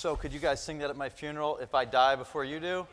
So could you guys sing that at my funeral if I die before you do?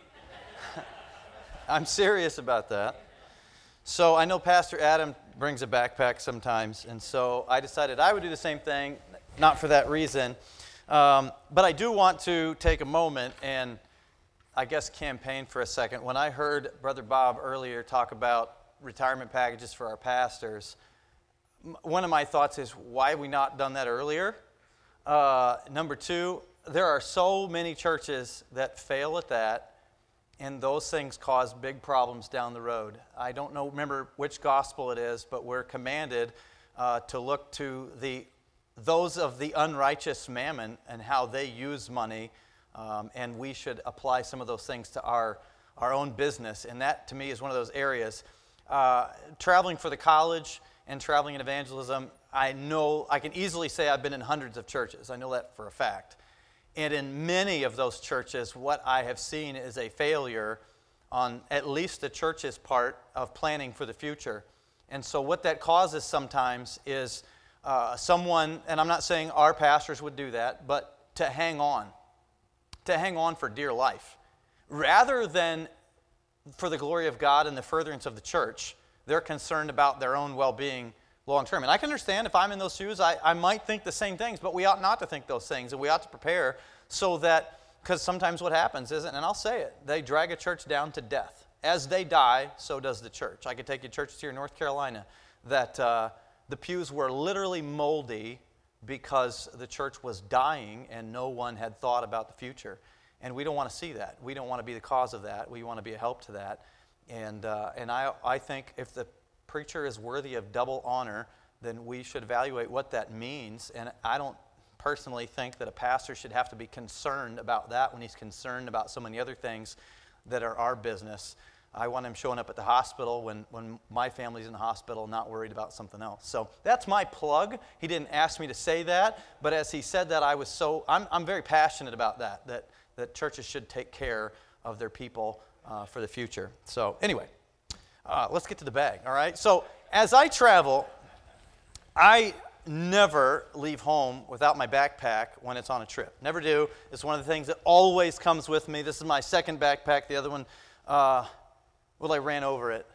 I'm serious about that. So I know Pastor Adam brings a backpack sometimes, and so I decided I would do the same thing, not for that reason. But I do want to take a moment and, I guess, campaign for a second. When I heard Brother Bob earlier talk about retirement packages for our pastors, one of my thoughts is, why have we not done that earlier? Number two, there are so many churches that fail at that, and those things cause big problems down the road. I don't remember which gospel it is, but we're commanded to look to those of the unrighteous mammon and how they use money, and we should apply some of those things to our own business. And that, to me, is one of those areas. Traveling for the college and traveling in evangelism, I can easily say I've been in hundreds of churches. I know that for a fact. And in many of those churches, what I have seen is a failure on at least the church's part of planning for the future. And so what that causes sometimes is someone, and I'm not saying our pastors would do that, but to hang on for dear life. Rather than for the glory of God and the furtherance of the church, they're concerned about their own well-being long term. And I can understand if I'm in those shoes, I might think the same things, but we ought not to think those things, and we ought to prepare so that, because sometimes what happens isn't, and I'll say it, they drag a church down to death. As they die, so does the church. I could take you to churches here in North Carolina that the pews were literally moldy because the church was dying and no one had thought about the future. And we don't want to see that. We don't want to be the cause of that. We want to be a help to that. And I think if the preacher is worthy of double honor, then we should evaluate what that means. And I don't personally think that a pastor should have to be concerned about that when he's concerned about so many other things that are our business. I want him showing up at the hospital when my family's in the hospital, not worried about something else. So that's my plug. He didn't ask me to say that, but as he said that, I'm very passionate about that churches should take care of their people for the future. So anyway, let's get to the bag, all right? So as I travel, I never leave home without my backpack when it's on a trip. Never do. It's one of the things that always comes with me. This is my second backpack. The other one, I ran over it.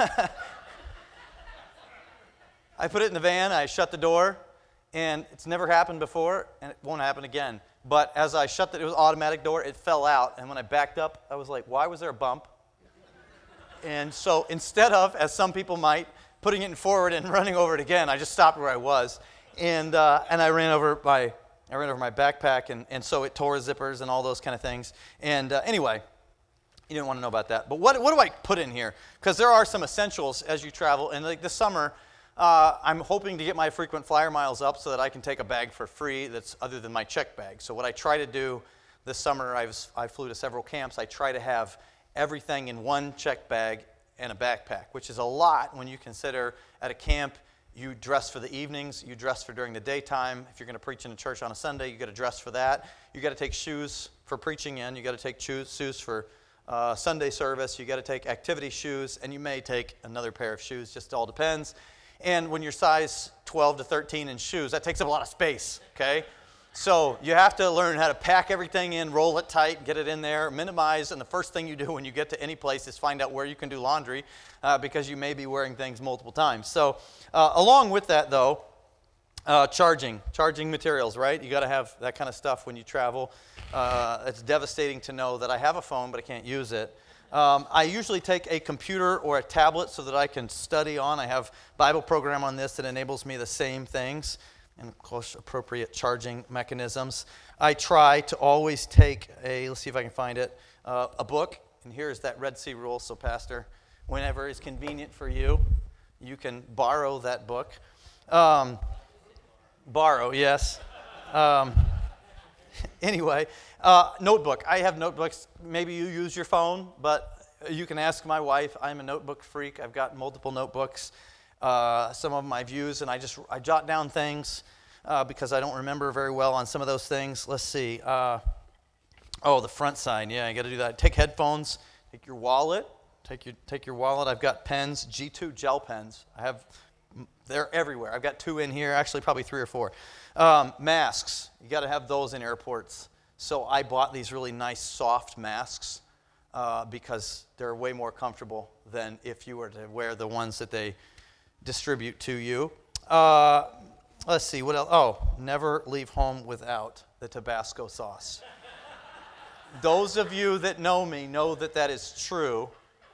I put it in the van, I shut the door, and it's never happened before, and it won't happen again. But as I shut it was an automatic door, it fell out, and when I backed up, I was like, why was there a bump? And so instead of, as some people might, putting it forward and running over it again, I just stopped where I was, and I ran over my backpack, and so it tore zippers and all those kind of things. And anyway, you didn't want to know about that. But what do I put in here? Because there are some essentials as you travel, and like this summer, I'm hoping to get my frequent flyer miles up so that I can take a bag for free that's other than my check bag. So what I try to do this summer, I flew to several camps. I try to have everything in one check bag and a backpack, which is a lot when you consider at a camp you dress for the evenings, you dress for during the daytime. If you're going to preach in a church on a Sunday, you got to dress for that. You got to take shoes for preaching in. You got to take shoes for Sunday service. You got to take activity shoes, and you may take another pair of shoes. Just all depends. And when you're size 12 to 13 in shoes, that takes up a lot of space. Okay. So you have to learn how to pack everything in, roll it tight, get it in there, minimize, and the first thing you do when you get to any place is find out where you can do laundry because you may be wearing things multiple times. So along with that, though, charging materials, right? You got to have that kind of stuff when you travel. It's devastating to know that I have a phone, but I can't use it. I usually take a computer or a tablet so that I can study on. I have a Bible program on this that enables me the same things. And, of course, appropriate charging mechanisms. I try to always take let's see if I can find it, a book. And here's that Red Sea Rule. So, Pastor, whenever it's convenient for you, you can borrow that book. Borrow, yes. Anyway, notebook. I have notebooks. Maybe you use your phone, but you can ask my wife. I'm a notebook freak. I've got multiple notebooks. Some of them I've used, and I jot down things because I don't remember very well on some of those things. Let's see. The front side. Yeah, you got to do that. Take headphones. Take your wallet. Take your wallet. I've got pens, G2 gel pens. They're everywhere. I've got 2 in here. Actually, probably 3 or 4. Masks. You got to have those in airports. So I bought these really nice soft masks because they're way more comfortable than if you were to wear the ones that they distribute to you. Let's see, what else? Oh, never leave home without the Tabasco sauce. Those of you that know me know that that is true.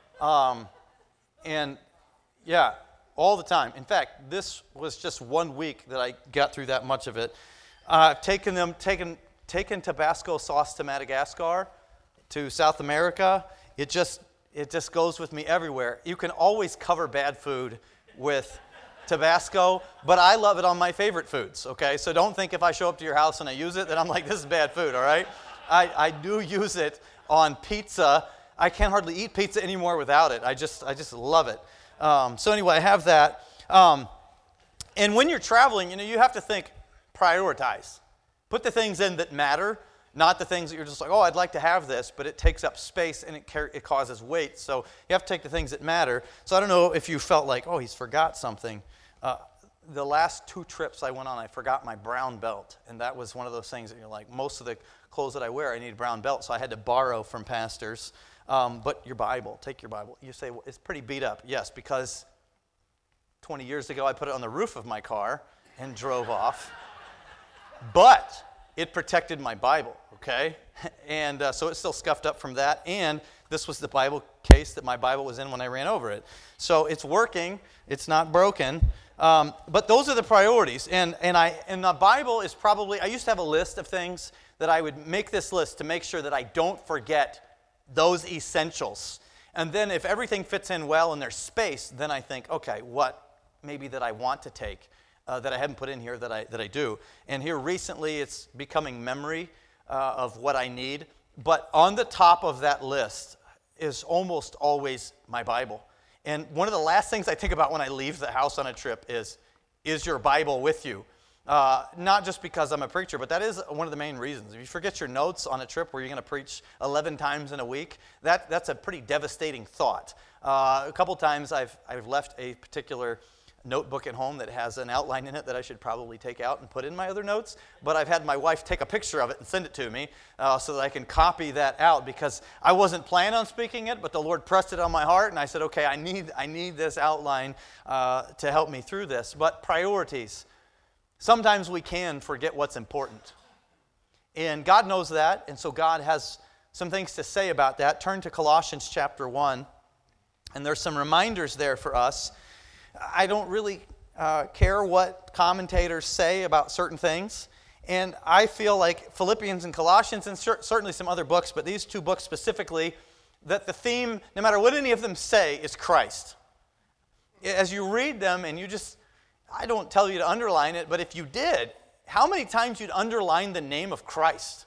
And yeah, all the time. In fact, this was just 1 week that I got through that much of it. I've taken Tabasco sauce to Madagascar, to South America. It just goes with me everywhere. You can always cover bad food with Tabasco, but I love it on my favorite foods, okay? So don't think if I show up to your house and I use it that I'm like, this is bad food, all right? I do use it on pizza. I can't hardly eat pizza anymore without it. I just love it. So anyway, I have that. And when you're traveling, you have to think, prioritize. Put the things in that matter, not the things that you're just like, oh, I'd like to have this, but it takes up space and it causes weight. So you have to take the things that matter. So I don't know if you felt like, oh, he's forgot something. The last 2 trips I went on, I forgot my brown belt. And that was one of those things that you're like, most of the clothes that I wear, I need a brown belt. So I had to borrow from pastors. But your Bible, take your Bible. You say, well, it's pretty beat up. Yes, because 20 years ago I put it on the roof of my car and drove off. But it protected my Bible, okay? And so it's still scuffed up from that. And this was the Bible case that my Bible was in when I ran over it. So it's working. It's not broken. But those are the priorities. And the Bible is probably, I used to have a list of things that I would make this list to make sure that I don't forget those essentials. And then if everything fits in well and there's space, then I think, okay, what maybe that I want to take that I haven't put in here that I do. And here recently it's becoming memory of what I need. But on the top of that list is almost always my Bible. And one of the last things I think about when I leave the house on a trip is your Bible with you? Not just because I'm a preacher, but that is one of the main reasons. If you forget your notes on a trip where you're going to preach 11 times in a week, that's a pretty devastating thought. A couple times I've left a particular notebook at home that has an outline in it that I should probably take out and put in my other notes, but I've had my wife take a picture of it and send it to me so that I can copy that out, because I wasn't planning on speaking it, but the Lord pressed it on my heart, and I said, okay, I need this outline to help me through this. But priorities. Sometimes we can forget what's important. And God knows that, and so God has some things to say about that. Turn to Colossians chapter 1, and there's some reminders there for us. I don't really care what commentators say about certain things, and I feel like Philippians and Colossians, and certainly some other books, but these 2 books specifically, that the theme, no matter what any of them say, is Christ. As you read them, and I don't tell you to underline it, but if you did, how many times you'd underline the name of Christ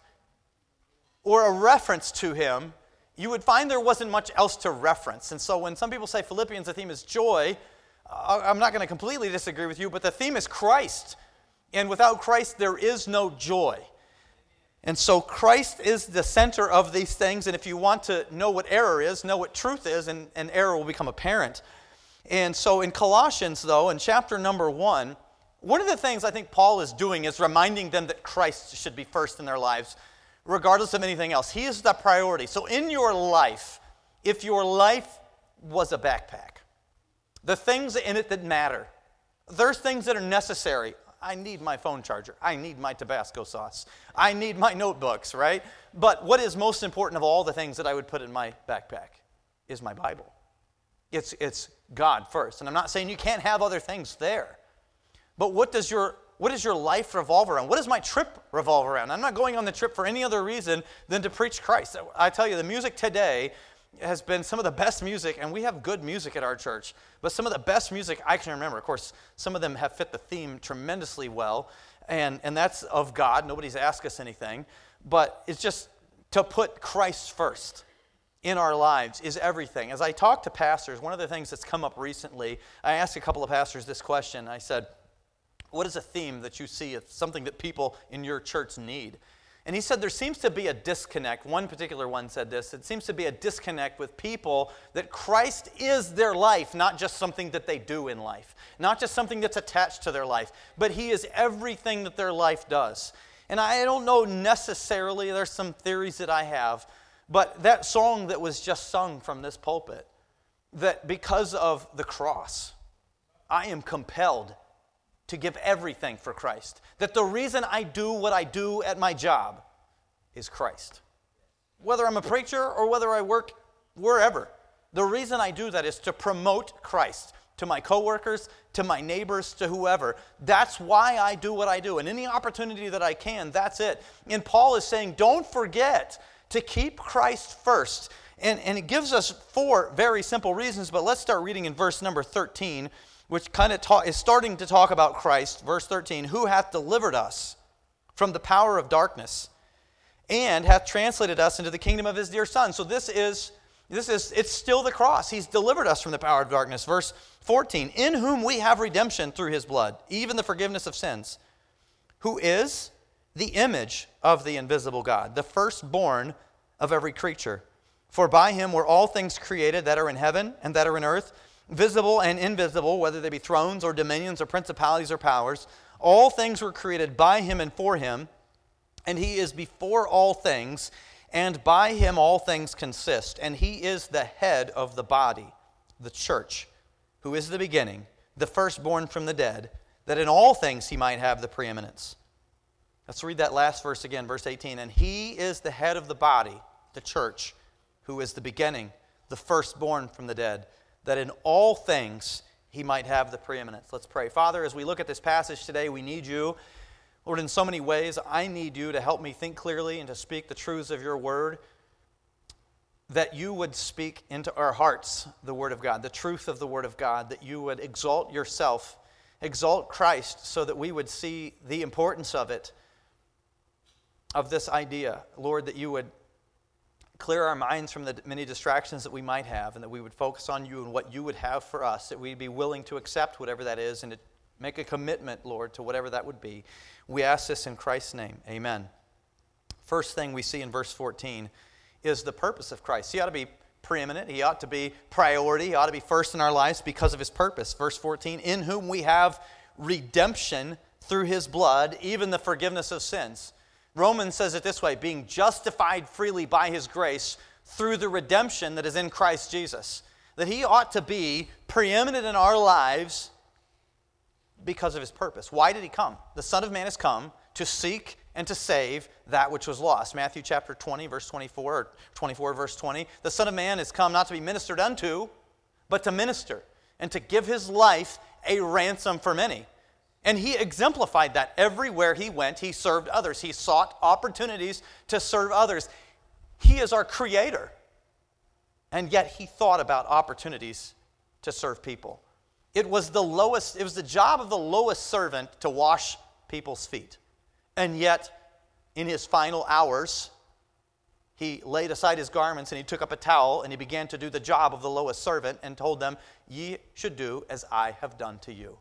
or a reference to Him, you would find there wasn't much else to reference. And so when some people say Philippians, the theme is joy, I'm not going to completely disagree with you, but the theme is Christ. And without Christ, there is no joy. And so Christ is the center of these things, and if you want to know what error is, know what truth is, and error will become apparent. And so in Colossians, though, in chapter number 1, one of the things I think Paul is doing is reminding them that Christ should be first in their lives, regardless of anything else. He is the priority. So in your life, if your life was a backpack, the things in it that matter, there's things that are necessary. I need my phone charger. I need my Tabasco sauce. I need my notebooks, right? But what is most important of all the things that I would put in my backpack is my Bible. It's God first. And I'm not saying you can't have other things there. But what does your life revolve around? What does my trip revolve around? I'm not going on the trip for any other reason than to preach Christ. I tell you, the music today has been some of the best music, and we have good music at our church, but some of the best music I can remember. Of course, some of them have fit the theme tremendously well, and that's of God. Nobody's asked us anything, but it's just to put Christ first in our lives is everything. As I talk to pastors, one of the things that's come up recently, I asked a couple of pastors this question. I said, what is a theme that you see? It's something that people in your church need. And he said there seems to be a disconnect. One particular one said this. It seems to be a disconnect with people that Christ is their life, not just something that they do in life, not just something that's attached to their life, but He is everything that their life does. And I don't know necessarily, there's some theories that I have, but that song that was just sung from this pulpit, that because of the cross, I am compelled to give everything for Christ. That the reason I do what I do at my job is Christ. Whether I'm a preacher or whether I work wherever, the reason I do that is to promote Christ to my coworkers, to my neighbors, to whoever. That's why I do what I do. And any opportunity that I can, that's it. And Paul is saying, don't forget to keep Christ first. And it gives us 4 very simple reasons, but let's start reading in verse number 13, which kind of is starting to talk about Christ. Verse 13, who hath delivered us from the power of darkness and hath translated us into the kingdom of his dear Son. So it's still the cross. He's delivered us from the power of darkness. Verse 14, in whom we have redemption through his blood, even the forgiveness of sins, who is the image of the invisible God, the firstborn of every creature. For by him were all things created that are in heaven and that are in earth, visible and invisible, whether they be thrones or dominions or principalities or powers. All things were created by him and for him, and he is before all things, and by him all things consist. And he is the head of the body, the church, who is the beginning, the firstborn from the dead, that in all things he might have the preeminence. Let's read that last verse again, verse 18. And he is the head of the body, the church, who is the beginning, the firstborn from the dead, that in all things he might have the preeminence. Let's pray. Father, as we look at this passage today, we need you. Lord, in so many ways, I need you to help me think clearly and to speak the truths of your word, that you would speak into our hearts the word of God, the truth of the word of God, that you would exalt yourself, exalt Christ, so that we would see the importance of it, of this idea. Lord, that you would clear our minds from the many distractions that we might have, and that we would focus on you and what you would have for us, that we'd be willing to accept whatever that is and to make a commitment, Lord, to whatever that would be. We ask this in Christ's name. Amen. First thing we see in verse 14 is the purpose of Christ. He ought to be preeminent. He ought to be priority. He ought to be first in our lives because of his purpose. Verse 14, in whom we have redemption through his blood, even the forgiveness of sins. Romans says it this way, being justified freely by his grace through the redemption that is in Christ Jesus. That he ought to be preeminent in our lives because of his purpose. Why did he come? The Son of Man has come to seek and to save that which was lost. Matthew chapter 20, verse 24, or 24, verse 20. The Son of Man has come not to be ministered unto, but to minister and to give his life a ransom for many. And he exemplified that. Everywhere he went, he served others. He sought opportunities to serve others. He is our creator. And yet he thought about opportunities to serve people. It was the job of the lowest servant to wash people's feet. And yet, in his final hours, he laid aside his garments and he took up a towel and he began to do the job of the lowest servant and told them, ye should do as I have done to you.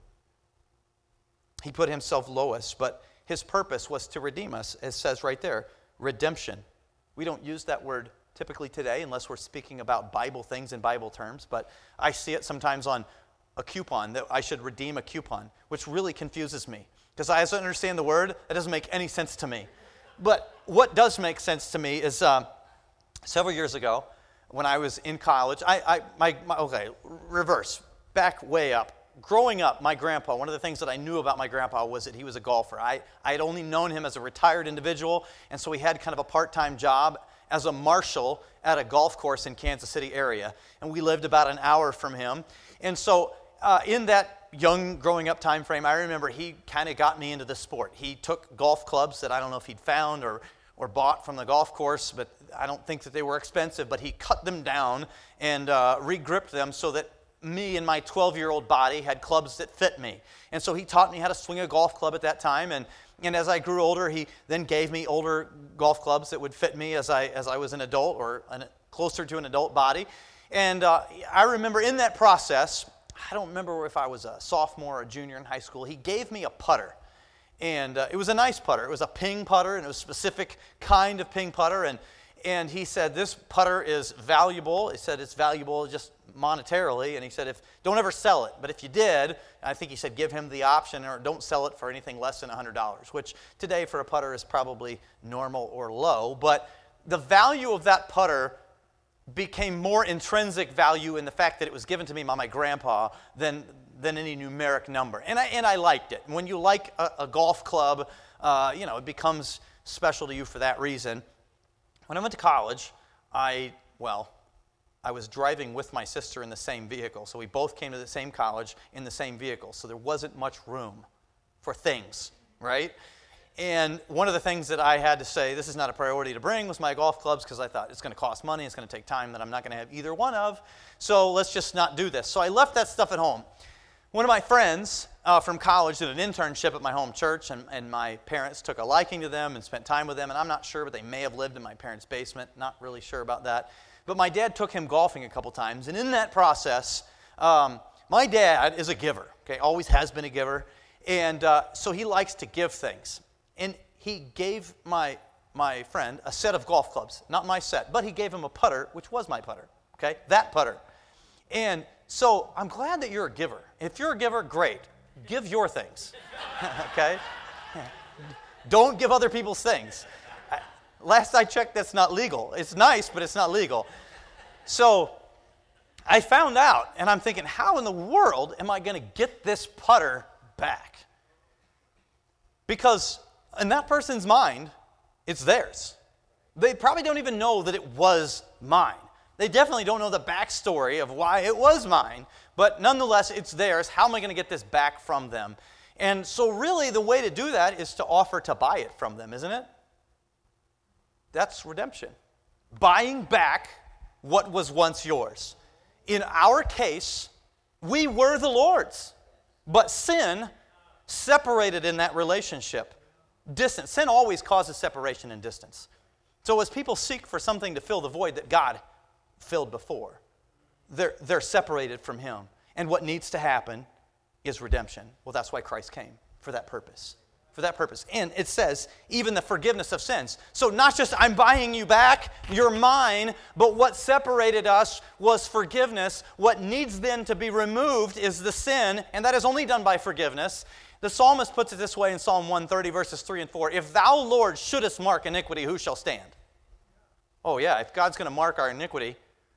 He put himself lowest, but his purpose was to redeem us, as it says right there, redemption. We don't use that word typically today unless we're speaking about Bible things in Bible terms, but I see it sometimes on a coupon, that I should redeem a coupon, which really confuses me. Because I understand the word, it doesn't make any sense to me. But what does make sense to me is several years ago, when I was in college, back way up. Growing up, my grandpa, one of the things that I knew about my grandpa was that he was a golfer. I had only known him as a retired individual, and so he had kind of a part-time job as a marshal at a golf course in Kansas City area. And we lived about an hour from him. And so in that young growing up time frame, I remember he kind of got me into the sport. He took golf clubs that I don't know if he'd found or bought from the golf course, but I don't think that they were expensive, but he cut them down and re-gripped them so that me and my 12-year-old body had clubs that fit me. And so he taught me how to swing a golf club at that time, and as I grew older, he then gave me older golf clubs that would fit me as I was an adult or closer to an adult body. And I remember in that process, I don't remember if I was a sophomore or a junior in high school, he gave me a putter. And it was a nice putter. It was a ping putter, and it was a specific kind of ping putter. And he said, this putter is valuable. He said it's valuable just monetarily. And he said, don't ever sell it. But if you did, I think he said give him the option, or don't sell it for anything less than $100, which today for a putter is probably normal or low. But the value of that putter became more intrinsic value in the fact that it was given to me by my grandpa than any numeric number. And I liked it. When you like a golf club, it becomes special to you for that reason. When I went to college, I was driving with my sister in the same vehicle. So we both came to the same college in the same vehicle. So there wasn't much room for things, right? And one of the things that I had to say, this is not a priority to bring, was my golf clubs, because I thought it's going to cost money, it's going to take time that I'm not going to have either one of. So let's just not do this. So I left that stuff at home. One of my friends from college did an internship at my home church, and my parents took a liking to them and spent time with them. And I'm not sure, but they may have lived in my parents' basement. Not really sure about that. But my dad took him golfing a couple times. And in that process, my dad is a giver, okay, always has been a giver. And so he likes to give things. And he gave my friend a set of golf clubs, not my set, but he gave him a putter, which was my putter, okay, that putter. And so I'm glad that you're a giver. If you're a giver, great. Give your things, okay? Don't give other people's things. Last I checked, that's not legal. It's nice, but it's not legal. So I found out, and I'm thinking, how in the world am I going to get this putter back? Because in that person's mind, it's theirs. They probably don't even know that it was mine. They definitely don't know the backstory of why it was mine, but nonetheless, it's theirs. How am I going to get this back from them? And so really the way to do that is to offer to buy it from them, isn't it? That's redemption. Buying back what was once yours. In our case, we were the Lord's, but sin separated in that relationship. Distance. Sin always causes separation and distance. So as people seek for something to fill the void that God filled before, they're separated from Him. And what needs to happen is redemption. Well, that's why Christ came, for that purpose. For that purpose. And it says, even the forgiveness of sins. So not just I'm buying you back, you're mine, but what separated us was forgiveness. What needs then to be removed is the sin, and that is only done by forgiveness. The psalmist puts it this way in Psalm 130, verses 3 and 4. If thou, Lord, shouldest mark iniquity, who shall stand? Oh yeah, if God's going to mark our iniquity,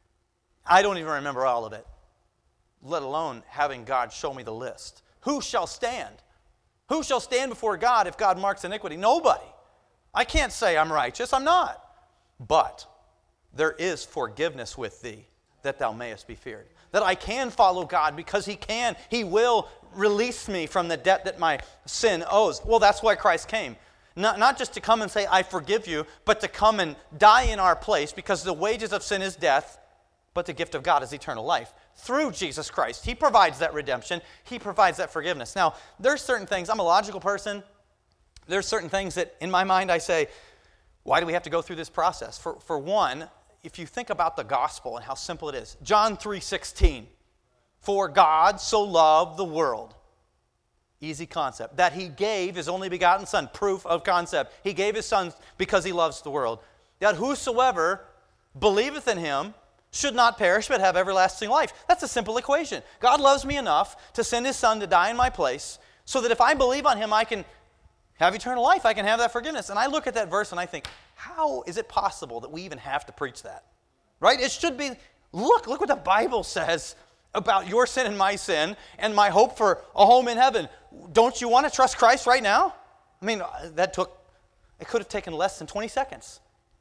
I don't even remember all of it, let alone having God show me the list. Who shall stand? Who shall stand before God if God marks iniquity? Nobody. I can't say I'm righteous. I'm not. But there is forgiveness with thee, that thou mayest be feared. That I can follow God because He will release me from the debt that my sin owes. Well, that's why Christ came. Not just to come and say, I forgive you, but to come and die in our place, because the wages of sin is death, but the gift of God is eternal life. Through Jesus Christ. He provides that redemption. He provides that forgiveness. Now, there's certain things, I'm a logical person. There's certain things that in my mind I say, why do we have to go through this process? For one, if you think about the gospel and how simple it is. John 3:16. For God so loved the world. Easy concept. That He gave His only begotten Son. Proof of concept. He gave His Son because He loves the world. That whosoever believeth in Him should not perish but have everlasting life. That's a simple equation. God loves me enough to send His Son to die in my place so that if I believe on Him, I can have eternal life. I can have that forgiveness. And I look at that verse and I think, how is it possible that we even have to preach that? Right? It should be, look what the Bible says about your sin and my sin and my hope for a home in heaven. Don't you want to trust Christ right now? I mean, it could have taken less than 20 seconds.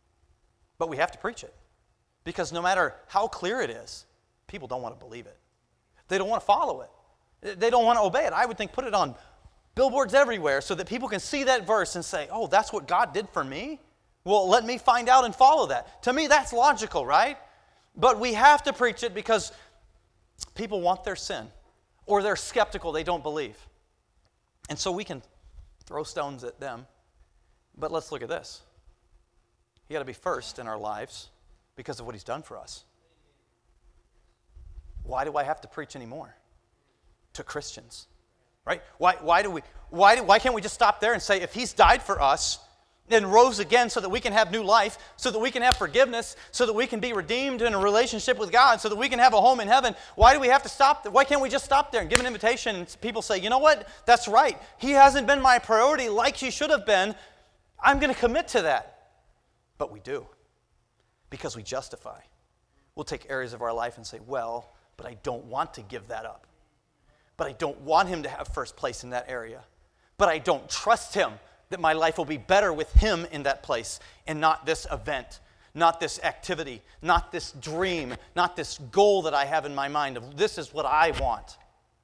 But we have to preach it. Because no matter how clear it is, people don't want to believe it. They don't want to follow it. They don't want to obey it. I would think put it on billboards everywhere so that people can see that verse and say, oh, that's what God did for me? Well, let me find out and follow that. To me, that's logical, right? But we have to preach it because people want their sin, or they're skeptical, they don't believe. And so we can throw stones at them. But let's look at this. He got to be first in our lives because of what He's done for us. Why do I have to preach anymore to Christians? Right? Why can't we just stop there and say, if He's died for us, and rose again so that we can have new life, so that we can have forgiveness, so that we can be redeemed in a relationship with God, so that we can have a home in heaven, why do we have to stop? Why can't we just stop there and give an invitation and people say, you know what, that's right. He hasn't been my priority like he should have been. I'm going to commit to that. But we do, because we justify. We'll take areas of our life and say, well, but I don't want to give that up. But I don't want him to have first place in that area. But I don't trust him that my life will be better with him in that place and not this event, not this activity, not this dream, not this goal that I have in my mind of this is what I want.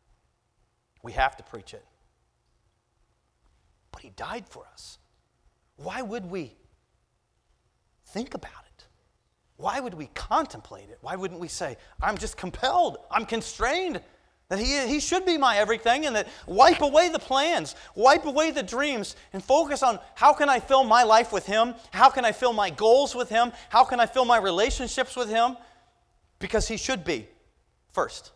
We have to preach it. But he died for us. Why would we think about it? Why would we contemplate it? Why wouldn't we say, I'm just compelled, I'm constrained, that he should be my everything, and that wipe away the plans, wipe away the dreams, and focus on how can I fill my life with him? How can I fill my goals with him? How can I fill my relationships with him? Because he should be first.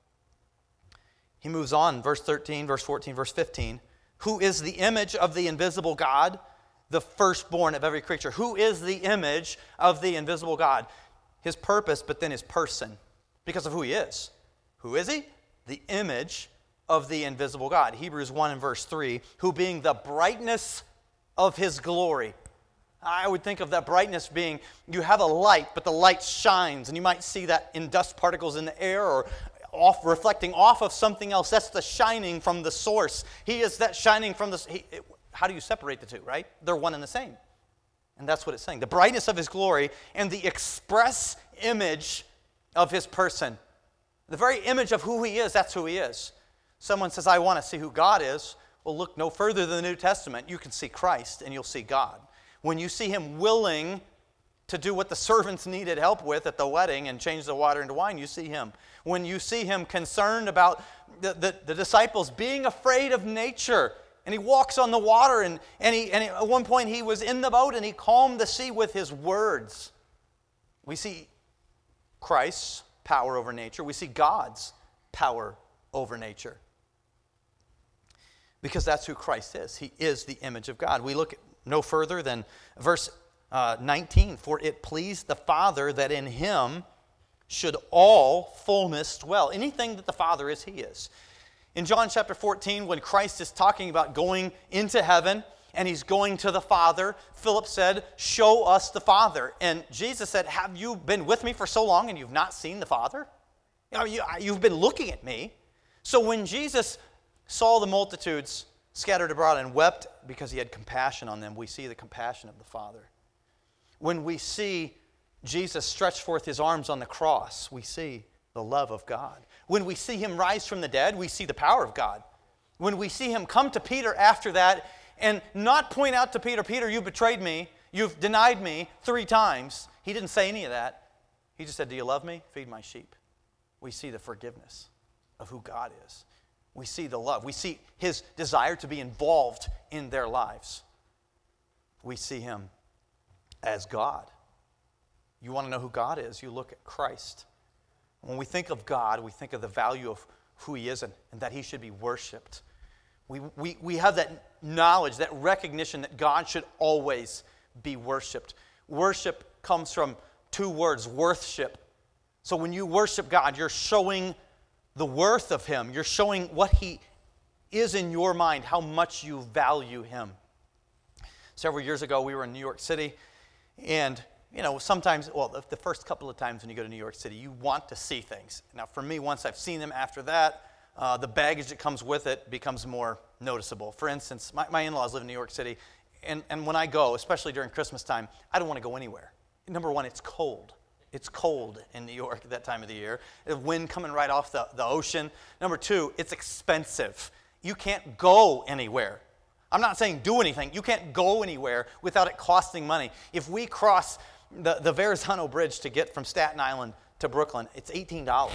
He moves on, verse 13, verse 14, verse 15. Who is the image of the invisible God? The firstborn of every creature. Who is the image of the invisible God? His purpose, but then his person, because of who he is. Who is he? The image of the invisible God. Hebrews 1 and verse 3, who being the brightness of his glory. I would think of that brightness being, you have a light, but the light shines, and you might see that in dust particles in the air or reflecting off of something else. That's the shining from the source. He is that shining from the... How do you separate the two, right? They're one and the same. And that's what it's saying. The brightness of his glory and the express image of his person. The very image of who he is, that's who he is. Someone says, I want to see who God is. Well, look no further than the New Testament. You can see Christ and you'll see God. When you see him willing to do what the servants needed help with at the wedding and change the water into wine, you see him. When you see him concerned about the disciples being afraid of nature, and he walks on the water, and at one point he was in the boat and he calmed the sea with his words. We see Christ's power over nature. We see God's power over nature. Because that's who Christ is. He is the image of God. We look no further than verse 19. For it pleased the Father that in him should all fullness dwell. Anything that the Father is, he is. In John chapter 14, when Christ is talking about going into heaven and he's going to the Father, Philip said, show us the Father. And Jesus said, have you been with me for so long and you've not seen the Father? You've been looking at me. So when Jesus saw the multitudes scattered abroad and wept because he had compassion on them, we see the compassion of the Father. When we see Jesus stretch forth his arms on the cross, we see the love of God. When we see him rise from the dead, we see the power of God. When we see him come to Peter after that and not point out to Peter, Peter, you betrayed me, you've denied me 3 times. He didn't say any of that. He just said, do you love me? Feed my sheep. We see the forgiveness of who God is. We see the love. We see his desire to be involved in their lives. We see him as God. You want to know who God is, you look at Christ. When we think of God, we think of the value of who he is and that he should be worshiped. We have that knowledge, that recognition that God should always be worshiped. Worship comes from 2 words, worthship. So when you worship God, you're showing the worth of him. You're showing what he is in your mind, how much you value him. Several years ago, we were in New York City, and sometimes, the first couple of times when you go to New York City, you want to see things. Now, for me, once I've seen them after that, the baggage that comes with it becomes more noticeable. For instance, my in-laws live in New York City, and when I go, especially during Christmas time, I don't want to go anywhere. Number one, it's cold. It's cold in New York at that time of the year. The wind coming right off the ocean. Number 2, it's expensive. You can't go anywhere. I'm not saying do anything. You can't go anywhere without it costing money. If we cross the Verrazano Bridge to get from Staten Island to Brooklyn, it's $18.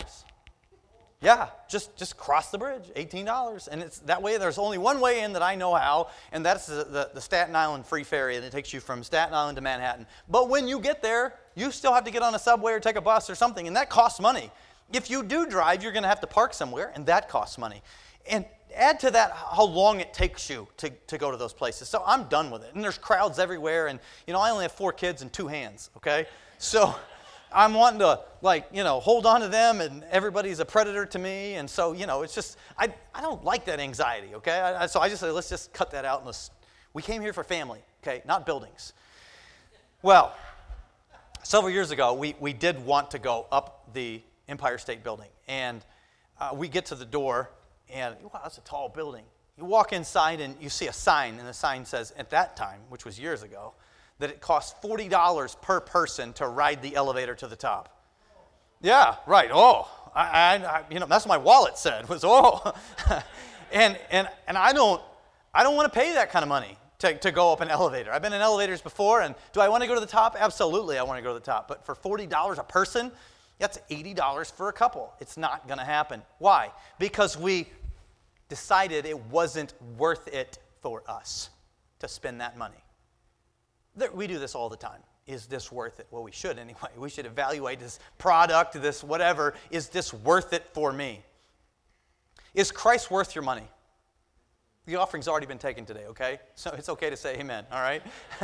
Yeah, just cross the bridge, $18. And it's that way. There's only one way in that I know how, and that's the Staten Island free ferry, and it takes you from Staten Island to Manhattan. But when you get there, you still have to get on a subway or take a bus or something, and that costs money. If you do drive, you're going to have to park somewhere, and that costs money. And add to that how long it takes you to go to those places. So I'm done with it. And there's crowds everywhere. And, I only have 4 kids and 2 hands, okay? So I'm wanting to, hold on to them, and everybody's a predator to me. And so, it's just, I don't like that anxiety, okay? So I just say, let's just cut that out. And we came here for family, okay, not buildings. Well, several years ago, we did want to go up the Empire State Building. And we get to the door, and wow, that's a tall building. You walk inside, and you see a sign, and the sign says, at that time, which was years ago, that it costs $40 per person to ride the elevator to the top. Yeah, right. Oh, I that's what my wallet said was and I don't want to pay that kind of money to go up an elevator. I've been in elevators before, and do I want to go to the top? Absolutely, I want to go to the top. But for $40 a person, that's $80 for a couple. It's not going to happen. Why? Because we decided it wasn't worth it for us to spend that money. We do this all the time. Is this worth it? Well, we should anyway. We should evaluate this product, this whatever. Is this worth it for me? Is Christ worth your money? The offering's already been taken today, okay? So it's okay to say amen, all right?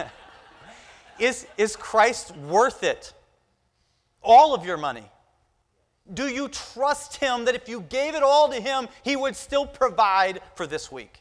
Is Christ worth it? All of your money. Do you trust Him that if you gave it all to Him, He would still provide for this week?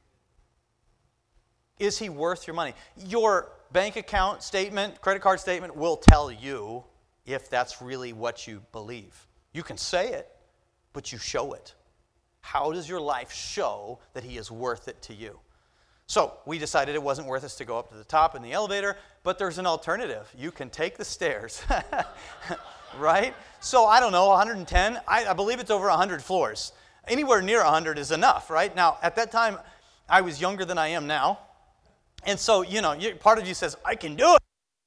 Is He worth your money? Your bank account statement, credit card statement will tell you if that's really what you believe. You can say it, but you show it. How does your life show that He is worth it to you? So we decided it wasn't worth us to go up to the top in the elevator, but there's an alternative. You can take the stairs, right? So I don't know, 110. I believe it's over 100 floors. Anywhere near 100 is enough, right? Now, at that time, I was younger than I am now. And so, part of you says, I can do it.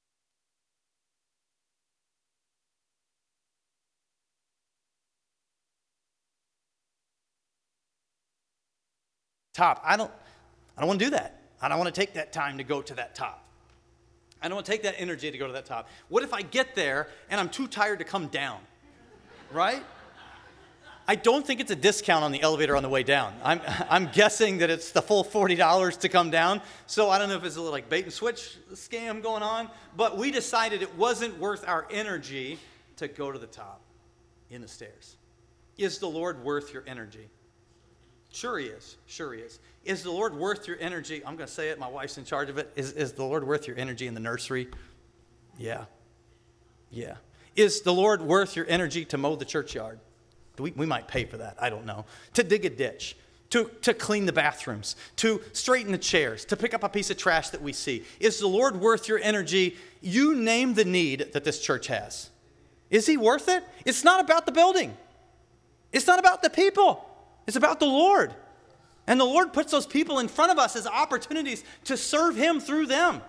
Top. I don't want to do that. I don't want to take that time to go to that top. I don't want to take that energy to go to that top. What if I get there and I'm too tired to come down? Right? I don't think it's a discount on the elevator on the way down. I'm guessing that it's the full $40 to come down. So I don't know if it's a little bait and switch scam going on. But we decided it wasn't worth our energy to go to the top in the stairs. Is the Lord worth your energy? Sure He is. Sure He is. Is the Lord worth your energy? I'm going to say it. My wife's in charge of it. Is the Lord worth your energy in the nursery? Yeah. Yeah. Is the Lord worth your energy to mow the churchyard? We might pay for that. I don't know. To dig a ditch. To clean the bathrooms. To straighten the chairs. To pick up a piece of trash that we see. Is the Lord worth your energy? You name the need that this church has. Is He worth it? It's not about the building. It's not about the people. It's about the Lord. And the Lord puts those people in front of us as opportunities to serve Him through them.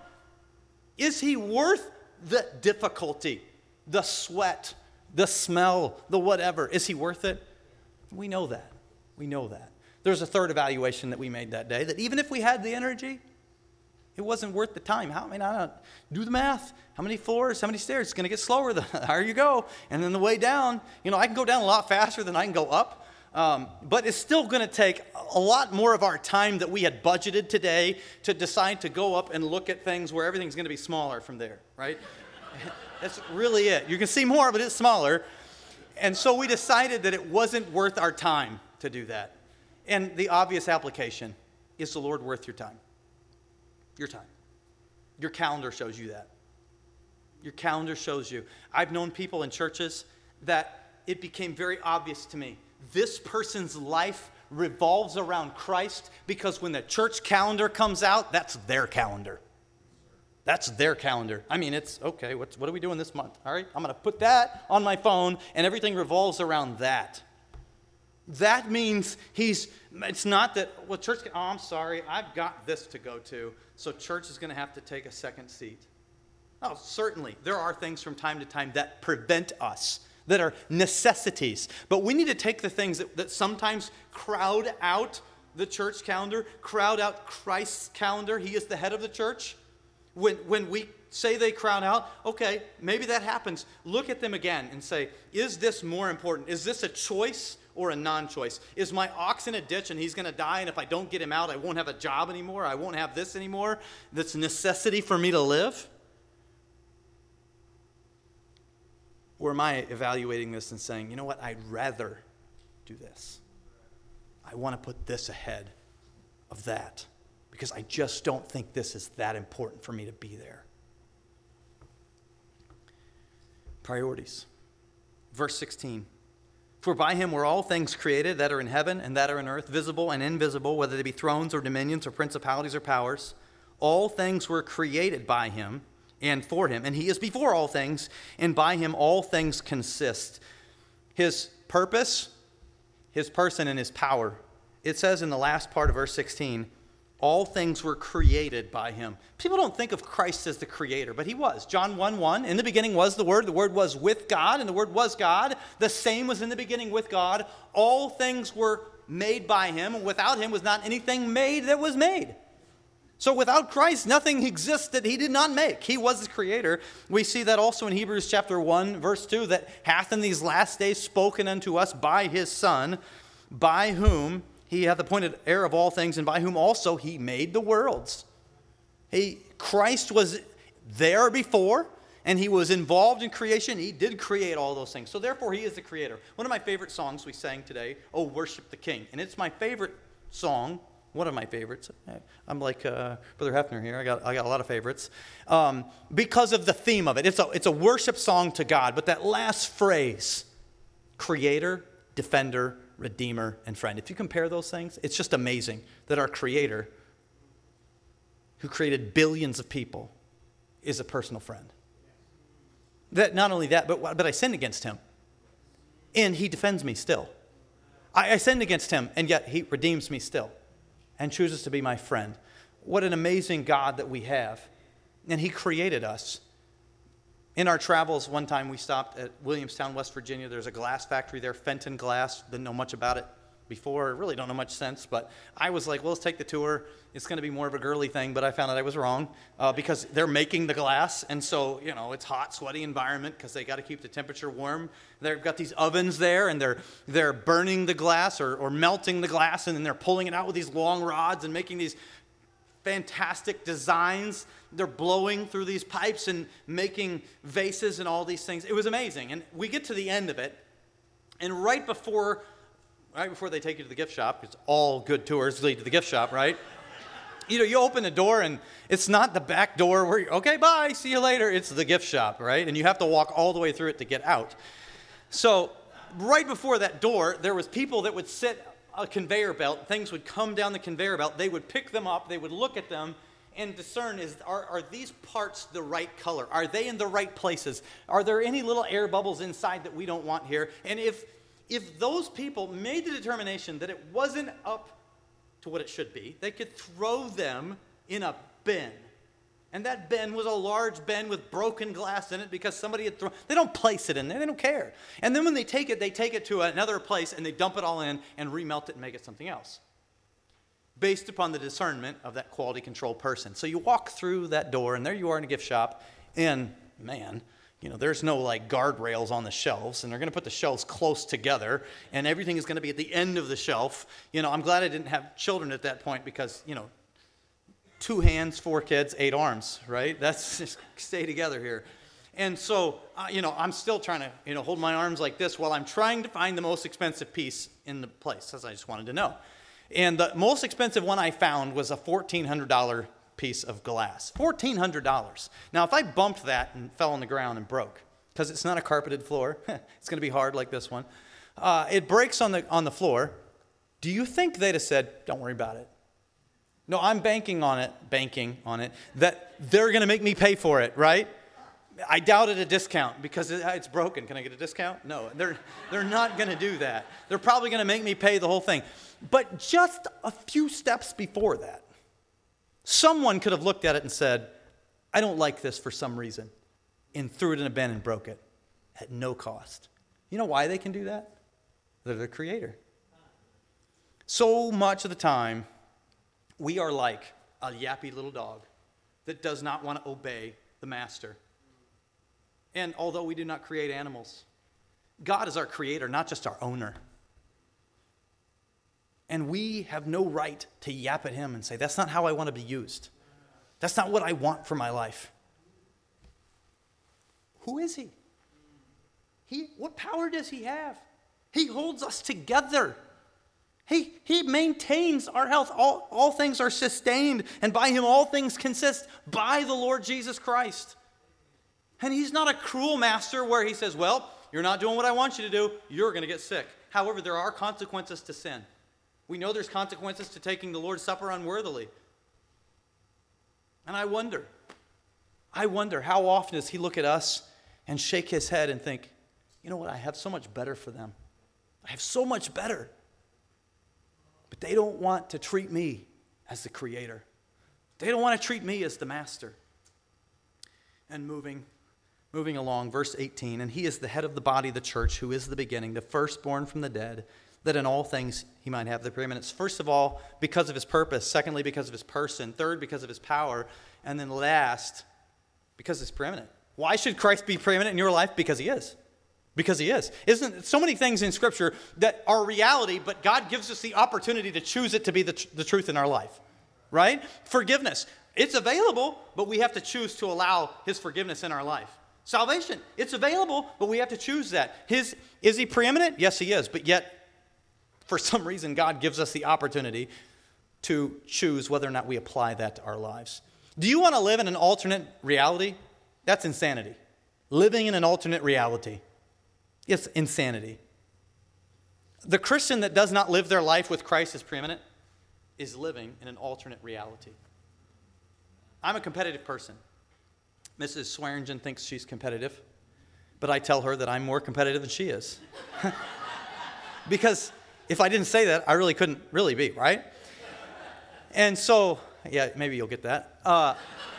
Is He worth the difficulty, the sweat, the smell, the whatever? Is He worth it? We know that. We know that. There's a third evaluation that we made that day, that even if we had the energy, it wasn't worth the time. I don't do the math. How many floors, how many stairs? It's going to get slower the higher you go. And then the way down, I can go down a lot faster than I can go up. But it's still going to take a lot more of our time that we had budgeted today to decide to go up and look at things where everything's going to be smaller from there, right? That's really it. You can see more, but it's smaller. And so we decided that it wasn't worth our time to do that. And the obvious application, is the Lord worth your time? Your time. Your calendar shows you that. Your calendar shows you. I've known people in churches that it became very obvious to me. This person's life revolves around Christ because when the church calendar comes out, that's their calendar. That's their calendar. I mean, it's, okay, what are we doing this month? All right, I'm going to put that on my phone, and everything revolves around that. That means it's not that, church, I'm sorry, I've got this to go to, so church is going to have to take a second seat. Oh, certainly, there are things from time to time that prevent us, that are necessities. But we need to take the things that sometimes crowd out the church calendar, crowd out Christ's calendar. He is the head of the church. When we say they crowd out, okay, maybe that happens. Look at them again and say, is this more important? Is this a choice or a non-choice? Is my ox in a ditch and he's going to die, and if I don't get him out, I won't have a job anymore, I won't have this anymore, that's a necessity for me to live? Or am I evaluating this and saying, you know what, I'd rather do this. I want to put this ahead of that because I just don't think this is that important for me to be there. Priorities. Verse 16. For by him were all things created that are in heaven and that are in earth, visible and invisible, whether they be thrones or dominions or principalities or powers. All things were created by him and for him. And he is before all things, and by him all things consist. His purpose, his person, and his power. It says in the last part of verse 16, all things were created by him. People don't think of Christ as the creator, but he was. John 1:1, in the beginning was the Word was with God, and the Word was God. The same was in the beginning with God. All things were made by him, and without him was not anything made that was made. So without Christ, nothing exists that he did not make. He was the creator. We see that also in Hebrews chapter 1, verse 2, that hath in these last days spoken unto us by his Son, by whom he hath appointed heir of all things, and by whom also he made the worlds. Christ was there before, and he was involved in creation. He did create all those things. So therefore, he is the creator. One of my favorite songs we sang today, Oh, Worship the King. And it's my favorite song, one of my favorites. I'm like Brother Hefner here. I got a lot of favorites. Because of the theme of it. It's a worship song to God. But that last phrase, creator, defender, redeemer, and friend. If you compare those things, it's just amazing that our creator, who created billions of people, is a personal friend. That not only that, but I sinned against him. And he defends me still. I sinned against him, and yet he redeems me still and chooses to be my friend. What an amazing God that we have. And he created us. In our travels, one time we stopped at Williamstown, West Virginia. There's a glass factory there, Fenton Glass. Didn't know much about it before. Really don't know much since. But I was like, well, let's take the tour. It's going to be more of a girly thing. But I found out I was wrong because they're making the glass. And so, it's hot, sweaty environment because they got to keep the temperature warm. They've got these ovens there, and they're burning the glass or melting the glass. And then they're pulling it out with these long rods and making these fantastic designs. They're blowing through these pipes and making vases and all these things. It was amazing. And we get to the end of it, and right before they take you to the gift shop, because all good tours lead to the gift shop, right? You open the door, and it's not the back door where okay, bye, see you later. It's the gift shop, right? And you have to walk all the way through it to get out. So right before that door, there was people that would sit a conveyor belt. Things would come down the conveyor belt. They would pick them up. They would look at them and discern, are these parts the right color? Are they in the right places? Are there any little air bubbles inside that we don't want here? And if those people made the determination that it wasn't up to what it should be, they could throw them in a bin. And that bin was a large bin with broken glass in it because somebody had thrown. They don't place it in there. They don't care. And then when they take it to another place and they dump it all in and remelt it and make it something else, based upon the discernment of that quality control person. So you walk through that door, and there you are in a gift shop, and man, there's no like guardrails on the shelves, and they're going to put the shelves close together, and everything is going to be at the end of the shelf. I'm glad I didn't have children at that point because, 2 hands, 4 kids, 8 arms, right? That's just stay together here. And so, I'm still trying to, hold my arms like this while I'm trying to find the most expensive piece in the place, as I just wanted to know. And the most expensive one I found was a $1,400 piece of glass. $1,400. Now, if I bumped that and fell on the ground and broke, because it's not a carpeted floor, it's going to be hard like this one, it breaks on the floor, do you think they'd have said, don't worry about it? No, I'm banking on it, that they're going to make me pay for it, right? I doubted a discount because it's broken. Can I get a discount? No, they're not going to do that. They're probably going to make me pay the whole thing. But just a few steps before that, someone could have looked at it and said, I don't like this for some reason, and threw it in a bin and broke it at no cost. You know why they can do that? They're the creator. So much of the time, we are like a yappy little dog that does not want to obey the master. And although we do not create animals, God is our creator, not just our owner. And we have no right to yap at him and say, that's not how I want to be used. That's not what I want for my life. Who is he? What power does he have? He holds us together. He maintains our health. All things are sustained, and by him all things consist, by the Lord Jesus Christ. And he's not a cruel master where he says, well, you're not doing what I want you to do, you're going to get sick. However, there are consequences to sin. We know there's consequences to taking the Lord's Supper unworthily. And I wonder how often does he look at us and shake his head and think, you know what, I have so much better for them. I have so much better. But they don't want to treat me as the creator. They don't want to treat me as the master. And moving along, verse 18, and he is the head of the body, the church, who is the beginning, the firstborn from the dead, that in all things he might have the preeminence. First of all, because of his purpose. Secondly, because of his person. Third, because of his power. And then last, because he's preeminent. Why should Christ be preeminent in your life? Because he is. Because he is. Isn't so many things in Scripture that are reality, but God gives us the opportunity to choose it to be the truth in our life. Right? Forgiveness. It's available, but we have to choose to allow his forgiveness in our life. Salvation. It's available, but we have to choose that. Is he preeminent? Yes, he is. But yet, for some reason, God gives us the opportunity to choose whether or not we apply that to our lives. Do you want to live in an alternate reality? That's insanity. Living in an alternate reality. It's insanity. The Christian that does not live their life with Christ as preeminent is living in an alternate reality. I'm a competitive person. Mrs. Swearingen thinks she's competitive, but I tell her that I'm more competitive than she is. Because if I didn't say that, I really couldn't really be, right? And so, yeah, maybe you'll get that.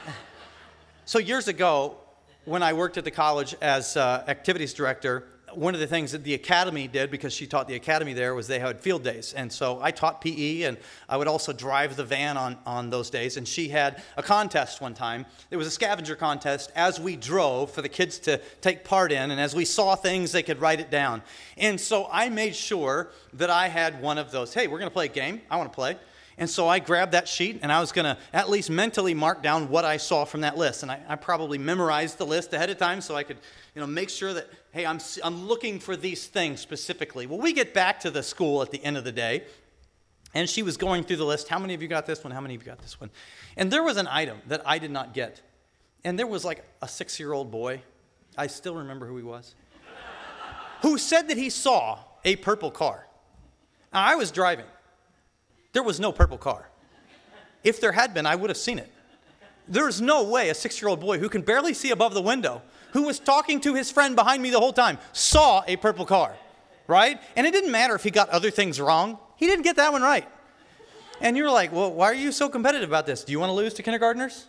So years ago, when I worked at the college as activities director, one of the things that the academy did, because she taught the academy there, was they had field days. And so I taught PE, and I would also drive the van on those days. And she had a contest one time. It was a scavenger contest as we drove for the kids to take part in. And as we saw things, they could write it down. And so I made sure that I had one of those. Hey, we're going to play a game. I want to play. And so I grabbed that sheet, and I was going to at least mentally mark down what I saw from that list. And I probably memorized the list ahead of time so I could, make sure that, hey, I'm looking for these things specifically. Well, we get back to the school at the end of the day, and she was going through the list. How many of you got this one? How many of you got this one? And there was an item that I did not get. And there was like a 6-year-old boy, I still remember who he was, who said that he saw a purple car. Now, I was driving. There was no purple car. If there had been, I would have seen it. There's no way a 6-year-old boy who can barely see above the window, who was talking to his friend behind me the whole time, saw a purple car, right? And it didn't matter if he got other things wrong. He didn't get that one right. And you're like, well, why are you so competitive about this? Do you want to lose to kindergartners?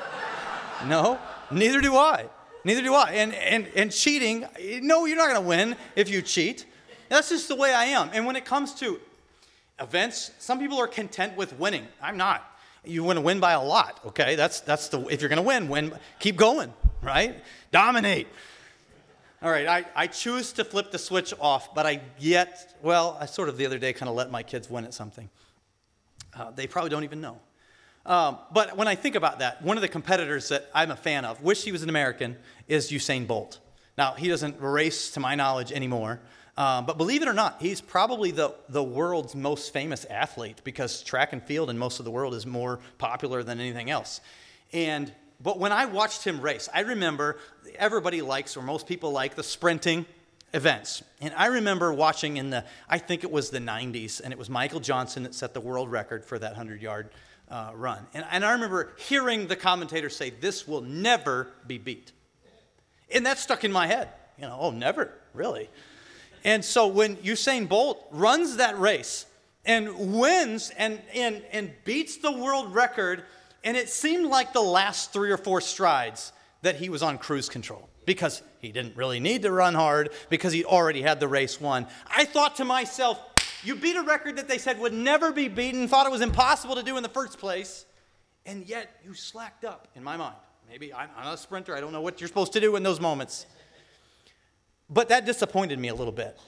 No, neither do I. Neither do I. And cheating, no, you're not going to win if you cheat. That's just the way I am. And when it comes to events, some people are content with winning. I'm not. You want to win by a lot, okay? That's the, if you're going to win, keep going, right? Dominate. All right, I choose to flip the switch off, but I sort of the other day kind of let my kids win at something. They probably don't even know. But when I think about that, one of the competitors that I'm a fan of, wish he was an American, is Usain Bolt. Now, he doesn't race, to my knowledge, anymore. But believe it or not, he's probably the world's most famous athlete, because track and field in most of the world is more popular than anything else. But when I watched him race, I remember everybody likes, or most people like, the sprinting events. And I remember watching I think it was the 90s, and it was Michael Johnson that set the world record for that 100-yard run. And I remember hearing the commentator say, this will never be beat. And that stuck in my head. Never, really. And so when Usain Bolt runs that race and wins and beats the world record, and it seemed like the last 3 or 4 strides that he was on cruise control, because he didn't really need to run hard, because he already had the race won. I thought to myself, you beat a record that they said would never be beaten, thought it was impossible to do in the first place, and yet you slacked up, in my mind. Maybe I'm not a sprinter. I don't know what you're supposed to do in those moments. But that disappointed me a little bit.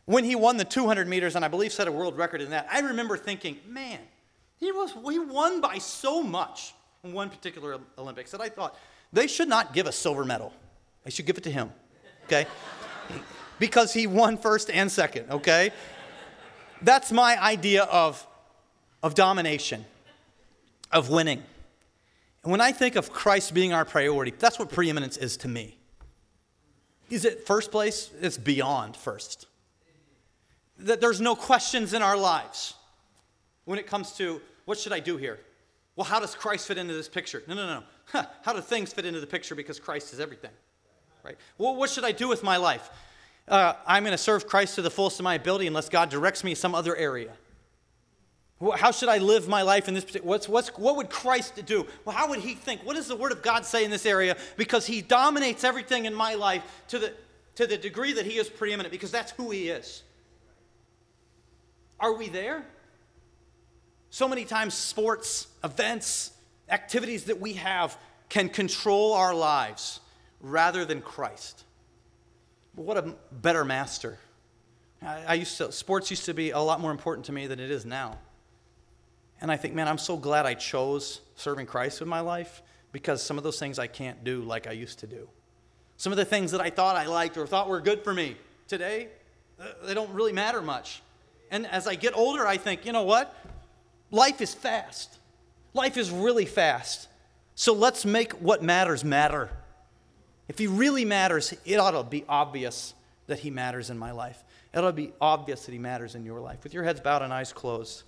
When he won the 200 meters, and I believe set a world record in that, I remember thinking, man, he won by so much in one particular Olympics that I thought, they should not give a silver medal. They should give it to him, okay? Because he won first and second, okay? That's my idea of domination, of winning. And when I think of Christ being our priority, that's what preeminence is to me. Is it first place? It's beyond first. That there's no questions in our lives when it comes to, what should I do here? Well, how does Christ fit into this picture? No. How do things fit into the picture because Christ is everything? Right? Well, what should I do with my life? I'm going to serve Christ to the fullest of my ability unless God directs me in some other area. How should I live my life in this particular, what would Christ do? Well, how would he think? What does the Word of God say in this area? Because he dominates everything in my life to the degree that he is preeminent, because that's who he is. Are we there? So many times sports, events, activities that we have can control our lives rather than Christ. But what a better master. Sports used to be a lot more important to me than it is now. And I think, man, I'm so glad I chose serving Christ with my life, because some of those things I can't do like I used to do. Some of the things that I thought I liked or thought were good for me today, they don't really matter much. And as I get older, I think, you know what? Life is fast. Life is really fast. So let's make what matters matter. If he really matters, it ought to be obvious that he matters in my life. It ought to be obvious that he matters in your life. With your heads bowed and eyes closed.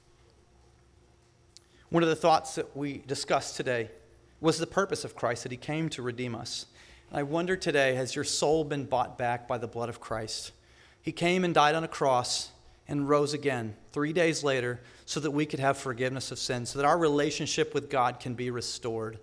One of the thoughts that we discussed today was the purpose of Christ, that he came to redeem us. And I wonder today, has your soul been bought back by the blood of Christ? He came and died on a cross and rose again 3 days later so that we could have forgiveness of sins, so that our relationship with God can be restored.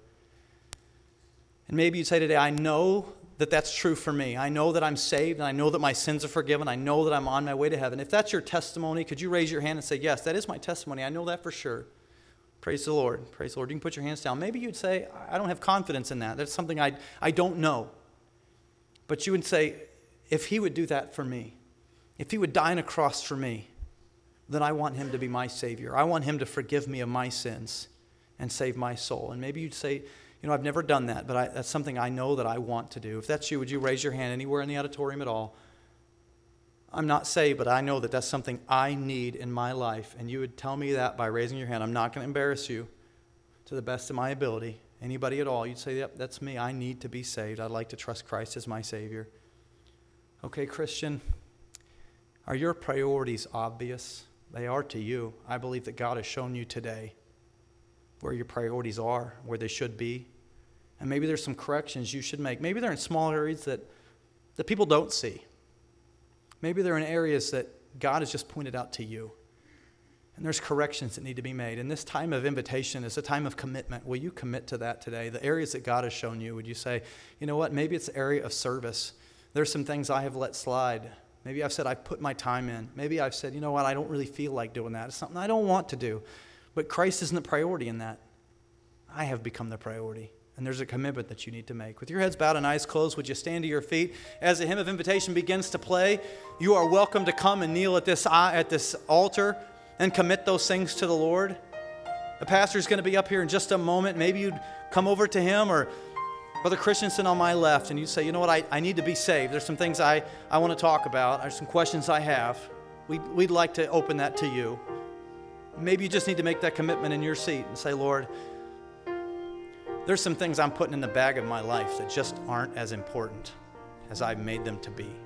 And maybe you'd say today, I know that that's true for me. I know that I'm saved, and I know that my sins are forgiven. I know that I'm on my way to heaven. If that's your testimony, could you raise your hand and say, yes, that is my testimony. I know that for sure. Praise the Lord. Praise the Lord. You can put your hands down. Maybe you'd say, I don't have confidence in that. That's something I don't know. But you would say, if he would do that for me, if he would die on a cross for me, then I want him to be my Savior. I want him to forgive me of my sins and save my soul. And maybe you'd say, you know, I've never done that, but that's something I know that I want to do. If that's you, would you raise your hand anywhere in the auditorium at all? I'm not saved, but I know that that's something I need in my life. And you would tell me that by raising your hand. I'm not going to embarrass you, to the best of my ability. Anybody at all, you'd say, yep, that's me. I need to be saved. I'd like to trust Christ as my Savior. Okay, Christian, are your priorities obvious? They are to you. I believe that God has shown you today where your priorities are, where they should be. And maybe there's some corrections you should make. Maybe they're in small areas that people don't see. Maybe they're in areas that God has just pointed out to you. And there's corrections that need to be made. And this time of invitation is a time of commitment. Will you commit to that today? The areas that God has shown you, would you say, you know what, maybe it's the area of service. There's some things I have let slide. Maybe I've said I've put my time in. Maybe I've said, you know what, I don't really feel like doing that. It's something I don't want to do. But Christ isn't the priority in that. I have become the priority. And there's a commitment that you need to make. With your heads bowed and eyes closed, would you stand to your feet? As the hymn of invitation begins to play, you are welcome to come and kneel at this altar and commit those things to the Lord. The pastor's going to be up here in just a moment. Maybe you'd come over to him, or Brother Christensen on my left, and you'd say, you know what, I need to be saved. There's some things I want to talk about. There's some questions I have. We'd like to open that to you. Maybe you just need to make that commitment in your seat and say, Lord, there's some things I'm putting in the bag of my life that just aren't as important as I've made them to be.